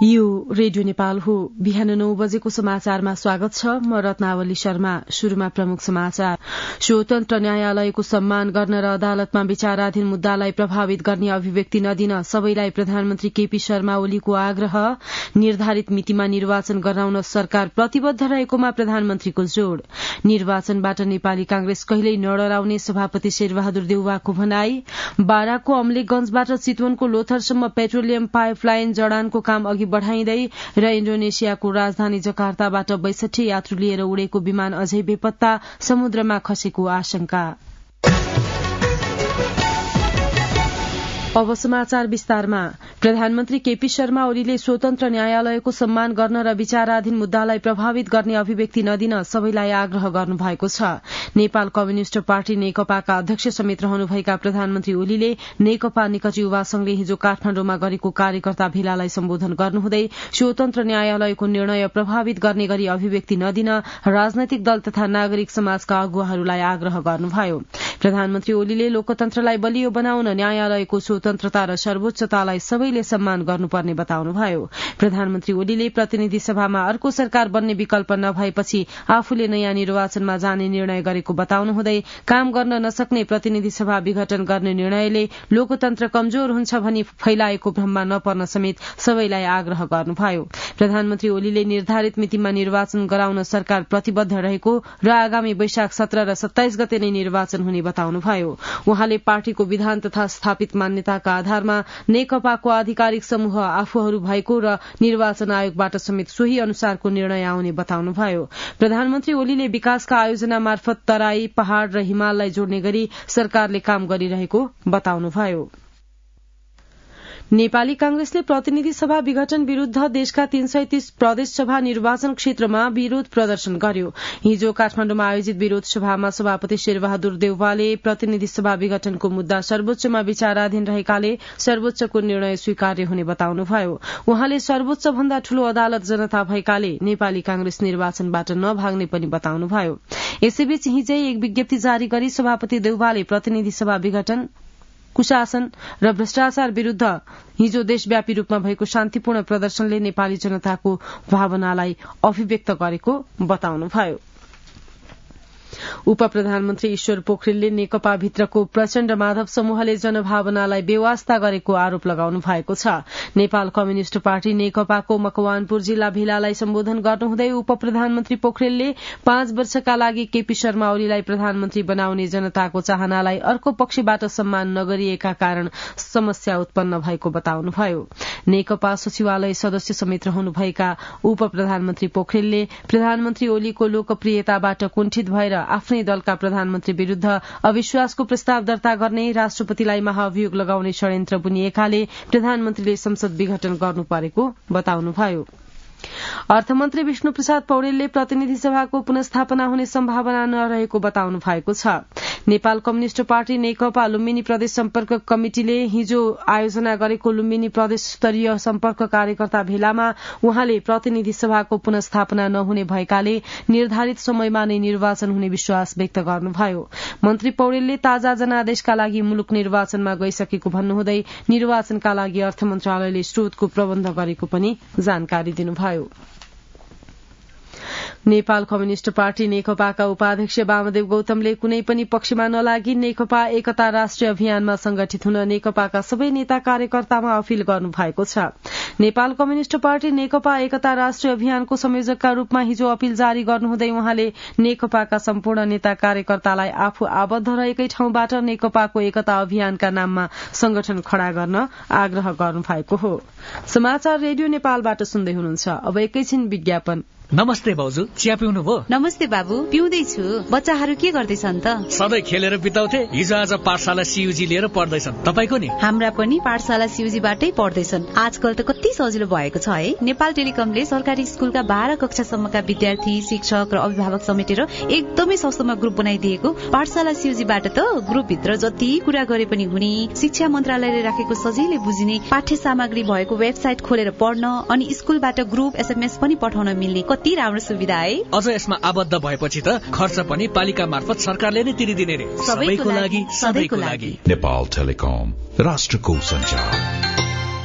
यो रेडियो नेपाल हो। बिहान 9 बजेको समाचारमा स्वागत छ। म रत्नावली शर्मा। शुरूमा प्रमुख समाचार। स्वतन्त्र न्यायालयको सम्मान गर्न र अदालतमा विचाराधीन मुद्दालाई प्रभावित गर्ने अभिव्यक्ति नदिन सबैलाई प्रधानमन्त्री केपी शर्मा ओलीको आग्रह। निर्धारित मितिमा निर्वाचन गराउन सरकार प्रतिबद्ध रहेकोमा प्रधानमन्त्रीको जोड़। निर्वाचनबाट नेपाली कांग्रेस कहिल्यै नडराउने सभापति शेरबहादुर देउवाको भनाई। बाराको अमलेखगंजबाट चितवनको लोथरसम्म पेट्रोलियम पाइपलाइन जडानको काम अघि बढ़ाइँदै र इण्डोनेसियाको राजधानी जकार्ताबाट 62 यात्रु लिएर उडेको विमान अझै बेपत्ता, समुद्रमा खसेको आशंका। अब समाचार विस्तारमा। प्रधानमन्त्री केपी शर्मा ओलीले स्वतन्त्र न्यायालयको सम्मान गर्न र विचाराधीन मुद्दालाई प्रभावित गर्ने अभिव्यक्ति नदिन सबैलाई आग्रह गर्नुभएको छ। नेपाल कम्युनिष्ट पार्टी नेकपाका अध्यक्ष समेत रहनुभएका प्रधानमन्त्री ओलीले नेकपा निकट युवा संघले हिजो काठमाण्डुमा गरेको कार्यकर्ता भेलालाई सम्बोधन गर्नुहुँदै स्वतन्त्र न्यायालयको निर्णय प्रभावित गर्ने गरी अभिव्यक्ति नदिन राजनैतिक दल तथा नागरिक समाजका अगुवाहरूलाई आग्रह गर्नुभयो। प्रधानमन्त्री ओलीले लोकतन्त्रलाई बलियो बनाउन न्यायालयको स्वतन्त्रता र सर्वोच्चतालाई सबैले सम्मान गर्नुपर्ने बताउनुभयो। प्रधानमन्त्री ओलीले प्रतिनिधि सभामा अर्को सरकार बन्ने विकल्प नभएपछि आफूले नयाँ निर्वाचनमा जाने निर्णय गरेको बताउनुहुँदै काम गर्न नसक्ने प्रतिनिधि सभा विघटन गर्ने निर्णयले लोकतन्त्र कमजोर हुन्छ भनी फैलाएको भ्रममा नपर्न समेत सबैलाई आग्रह गर्नुभयो। प्रधानमन्त्री ओलीले निर्धारित मितिमा निर्वाचन गराउन सरकार प्रतिबद्ध रहेको र आगामी वैशाख 17 र 27 गते नै निर्वाचन हुने बताउनुभयो। उहाँले पार्टीको विधान तथा स्थापित मान्यताका आधारमा नेकपाको आधिकारिक समूह आफूहरू भएको र निर्वाचन आयोगबाट समेत सोही अनुसारको निर्णय आउने बताउनुभयो। प्रधानमन्त्री ओलीले विकासका आयोजना मार्फत तराई, पहाड़ र हिमाललाई जोड्ने गरी सरकारले काम गरिरहेको बताउनुभयो। नेपाली कांग्रेसले प्रतिनिधि सभा विघटन विरूद्ध देशका 330 प्रदेश सभा निर्वाचन क्षेत्रमा विरोध प्रदर्शन गर्यो। हिजो काठमाण्डुमा आयोजित विरोध सभामा सभापति शेरबहादुर देउवाले प्रतिनिधि सभा विघटनको मुद्दा सर्वोच्चमा विचाराधीन रहेकाले सर्वोच्चको निर्णय स्वीकार्य हुने बताउनुभयो। उहाँले सर्वोच्च भन्दा ठूलो अदालत जनता भएकाले नेपाली कांग्रेस निर्वाचनबाट नभाग्ने पनि बताउनुभयो। यसैबीच हिजै एक विज्ञप्ति जारी गरी सभापति देउवाले प्रतिनिधि सभा विघटन, कुशासन र भ्रष्टाचार विरूद्ध हिजो देशव्यापी रूपमा भएको शान्तिपूर्ण प्रदर्शनले नेपाली जनताको भावनालाई अभिव्यक्त गरेको बताउनुभयो। उपप्रधानमन्त्री ईश्वर पोखरेलले नेकपा भित्रको प्रचण्ड माधव समूहले जनभावनालाई बेवास्ता गरेको आरोप लगाउनु भएको छ। नेपाल कम्युनिष्ट पार्टी नेकपाको मकवानपुर जिल्ला भेलालाई सम्बोधन गर्नुहुँदै उपप्रधानमन्त्री पोखरेलले 5 वर्षका लागि केपी शर्मा ओलीलाई प्रधानमन्त्री बनाउने जनताको चाहनालाई अर्को पक्षबाट सम्मान नगरिएका कारण समस्या उत्पन्न भएको बताउनुभयो। नेकपा सचिवालय सदस्य समेत रहनुभएका उपप्रधानमन्त्री पोखरेलले प्रधानमन्त्री ओलीको लोकप्रियताबाट कुण्ठित भएर आफ्नै दलका प्रधानमन्त्री विरूद्ध अविश्वासको प्रस्ताव दर्ता गर्ने, राष्ट्रपतिलाई महाभियोग लगाउने षड्यन्त्र बुनिएकाले प्रधानमन्त्रीले संसद विघटन गर्नु परेको बताउनुभयो। अर्थमन्त्री विष्णु प्रसाद पौडेलले प्रतिनिधि सभाको पुनस्थापना हुने सम्भावना नरहेको बताउनु भएको छ। नेपाल कम्युनिष्ट पार्टी नेकपा लुम्बिनी प्रदेश सम्पर्क कमिटिले हिजो आयोजना गरेको लुम्बिनी प्रदेश स्तरीय सम्पर्क कार्यकर्ता भेलामा उहाँले प्रतिनिधि सभाको पुनस्थापना नहुने भएकाले निर्धारित समयमा नै निर्वाचन हुने विश्वास व्यक्त गर्नुभयो। मन्त्री पौडेलले ताजा जनादेशका लागि मुलुक निर्वाचनमा गइसकेको भन्नुहुँदै निर्वाचनका लागि अर्थ मन्त्रालयले स्रोतको प्रबन्ध गरेको पनि जानकारी दिनुभयो। नेपाल कम्युनिष्ट पार्टी नेकपाका उपाध्यक्ष वामदेव गौतमले कुनै पनि पक्षमा नलागी नेकपा एकता राष्ट्रिय अभियानमा संगठित हुन नेकपाका सबै नेता कार्यकर्तामा अपील गर्नु भएको छ। नेपाल कम्युनिष्ट पार्टी नेकपा एकता राष्ट्रिय अभियानको संयोजकका रूपमा हिजो अपील जारी गर्नुहुँदै उहाँले नेकपाका सम्पूर्ण नेता कार्यकर्तालाई आफू आबद्ध रहेकै ठाउँबाट नेकपाको एकता अभियानका नाममा संगठन खड़ा गर्न आग्रह गर्नु भएको हो। समाचार रेडियो नेपालबाट सुन्दै हुनुहुन्छ। अब एकैछिन विज्ञापन। नमस्ते भाउजू, चिया पिउनु भयो? नमस्ते बाबु, पिउँदैछु। बच्चाहरू के गर्दैछन् त? सधैँ खेलेर बिताउँथे, हिजो आज पाठशाला सीयूजी लिएर पढ्दैछन्। तपाईको नि? हाम्रा पनि पाठशाला सीयूजीबाटै पढ्दैछन्। आजकल त कति सजिलो भएको छ है। नेपाल टेलिकमले सरकारी स्कुलका 12 कक्षासम्मका विद्यार्थी, शिक्षक र अभिभावक समेटेर एकदमै सस्तोमा ग्रुप बनाइदिएको। पाठशाला सीयूजीबाट त ग्रुपभित्र जति कुरा गरे पनि हुने, शिक्षा मन्त्रालयले राखेको सजिलै बुझिने पाठ्य सामग्री भएको वेबसाइट खोलेर पढ्न अनि स्कुलबाट ग्रुप एसएमएस पनि पठाउन मिल्ने कति राम्रो सुविधा है। अझ यसमा आबद्ध भएपछि त खर्च पनि पालिका मार्फत सरकारले नै तिरिदिने रे। सबैको लागि, सधैँको लागि। नेपाल टेलिकम, राष्ट्रको सञ्चार।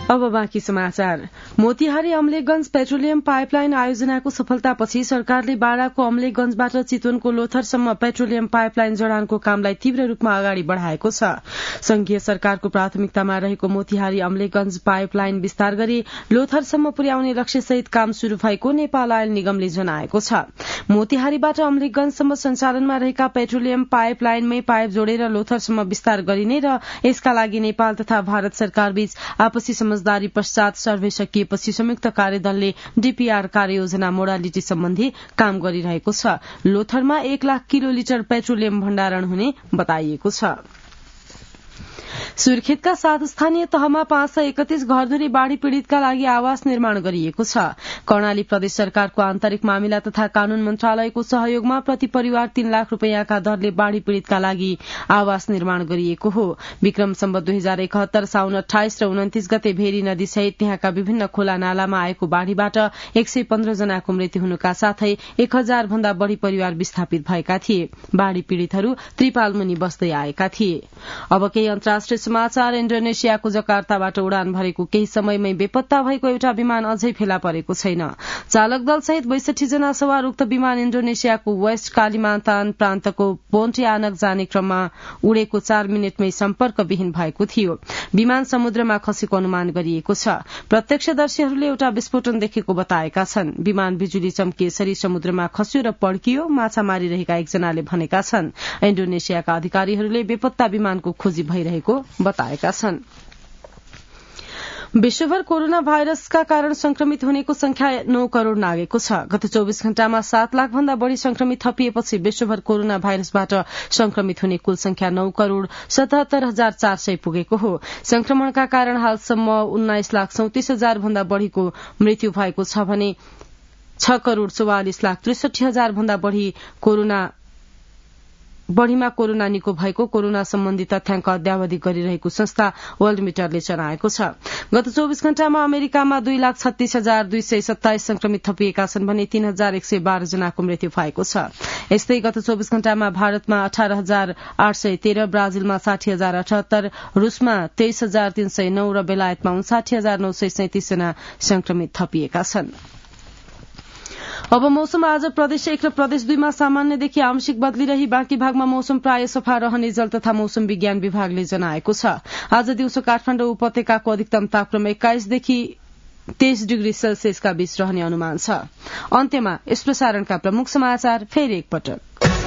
अब बाँकी समाचार। मोतिहारी अमलेखगंज पेट्रोलियम पाइपलाइन आयोजनाको सफलतापछि सरकारले बाराको अमलेखगंजबाट चितवनको लोथरसम्म पेट्रोलियम पाइपलाइन जडानको कामलाई तीव्र रूपमा अगाडि बढ़ाएको छ। संघीय सरकारको प्राथमिकतामा रहेको मोतिहारी अमलेखगंज पाइपलाइन विस्तार गरी लोथरसम्म पुर्याउने लक्ष्यसहित काम शुरू भएको नेपाल आयल निगमले जनाएको छ। मोतिहारीबाट अमलेखगंजसम्म सञ्चालनमा रहेका पेट्रोलियम पाइपलाइनमै पाइप जोडेर लोथरसम्म विस्तार गरिने र यसका लागि नेपाल तथा भारत सरकारबीच आपसी समझदारी पश्चात सर्वे सकिएपछि संयुक्त कार्यदलले डीपीआर कार्ययोजना मोडालिटी सम्बन्धी काम गरिरहेको छ। लोथरमा 1 लाख किलोलिटर पेट्रोलियम भण्डारण हुने बताइएको छ। सुर्खेतका 7 स्थानीय तहमा 531 घरधुरी बाढ़ी पीड़ितका लागि आवास निर्माण गरिएको छ। कर्णाली प्रदेश सरकारको आन्तरिक मामिला तथा कानून मन्त्रालयको सहयोगमा प्रति परिवार 3 लाख रूपियाँका दरले बाढ़ी पीड़ितका लागि आवास निर्माण गरिएको हो। विक्रम सम्वत 2071 साउन 28 र 29 गते भेरी नदी सहित त्यहाँका विभिन्न खोला नालामा आएको बाढ़ीबाट 115 जनाको मृत्यु हुनुका साथै 1000 भन्दा बढ़ी परिवार विस्थापित भएका थिए। बाढ़ी पीड़ितहरू त्रिपालमुनि बस्दै आएका थिए। अब केही अन्तर्राष्ट्रिय समाचार। इन्डोनेसियाको जकार्ताबाट उडान भरेको केही समयमै बेपत्ता भएको एउटा विमान अझै फेला परेको छैन। चालक दलसहित 62 जना सवार उक्त विमान इन्डोनेसियाको वेस्ट कालिमान्तान प्रान्तको पोन्टियानक जाने क्रममा उडेको 4 मिनटमै सम्पर्कविहीन भएको थियो। विमान समुद्रमा खसेको अनुमान गरिएको छ। प्रत्यक्षदर्शीहरूले एउटा विस्फोटन देखेको बताएका छन्। विमान बिजुली चम्किएसरी समुद्रमा खस्यो र पड्कियो, माछा मारिरहेका एकजनाले भनेका छन्। इन्डोनेसियाका अधिकारीहरूले बेपत्ता विमानको खोजी भइरहेको बताएका छन्। विश्वभर कोरोना भाइरसका कारण संक्रमित हुनेको संख्या 9 करोड़ नागेको छ। गत 24 घण्टामा 7 लाख भन्दा बढ़ी संक्रमित थपिएपछि विश्वभर कोरोना भाइरसबाट संक्रमित हुने कुल संख्या 9 करोड़ 77,400 पुगेको हो। संक्रमणका कारण हालसम्म 19,34,000 भन्दा बढ़ीको मृत्यु भएको छ भने 6 करोड़ 44,63,000 भन्दा बढ़ीमा कोरोना निको भएको कोरोना सम्बन्धी तथ्याङ्क अद्यावधि गरिरहेको संस्था वर्ल्ड मिटरले जनाएको छ। गत 24 घण्टामा अमेरिकामा 2,36,227 संक्रमित थपिएका छन् भने 3,112 जनाको मृत्यु भएको छ। यस्तै गत 24 घण्टामा भारतमा 18,813, ब्राजिलमा 60,078, रूसमा 23,309 र बेलायतमा 59,937 जना संक्रमित थपिएका छन्। अब मौसम। आज प्रदेश 1 र प्रदेश 2 मा सामान्यदेखि आंशिक बदली रही बाँकी भागमा मौसम प्राय सफा रहने जल तथा मौसम विज्ञान विभागले जनाएको छ। आज दिउँसो काठमाडौँ उपत्यकाको अधिकतम तापक्रम 21 देखि 23 डिग्री सेल्सियसका बीच रहने अनुमान छ। अन्त्यमा यस प्रसारणका प्रमुख समाचार फेरि एकपटक।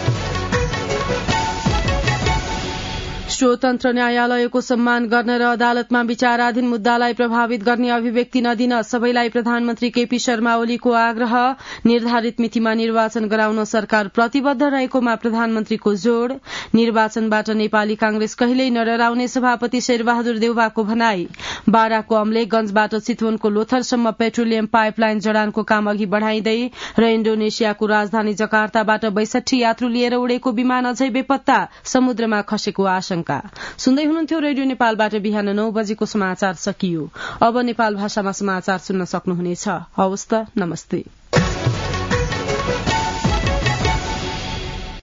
स्वतन्त्र न्यायालयको सम्मान गर्न र अदालतमा विचाराधीन मुद्दालाई प्रभावित गर्ने अभिव्यक्ति नदिन सबैलाई प्रधानमन्त्री केपी शर्मा ओलीको आग्रह। निर्धारित मितिमा निर्वाचन गराउन सरकार प्रतिबद्ध रहेकोमा प्रधानमन्त्रीको जोड़। निर्वाचनबाट नेपाली कांग्रेस कहिल्यै नडराउने सभापति शेरबहादुर देउवाको भनाई। बाराको अमलेखगंजबाट चितवनको लोथरसम्म पेट्रोलियम पाइपलाइन जडानको काम अघि बढ़ाइँदै र इन्डोनेसियाको राजधानी जकार्ताबाट 62 यात्रु लिएर उडेको विमान अझै बेपत्ता, समुद्रमा खसेको आशंका। सुन्दै हुनुहुन्थ्यो रेडियो नेपालबाट बिहान 9 बजेको समाचार सकियो। अब नेपाल भाषामा समाचार सुन्न सक्नुहुनेछ। हवस् त, नमस्ते।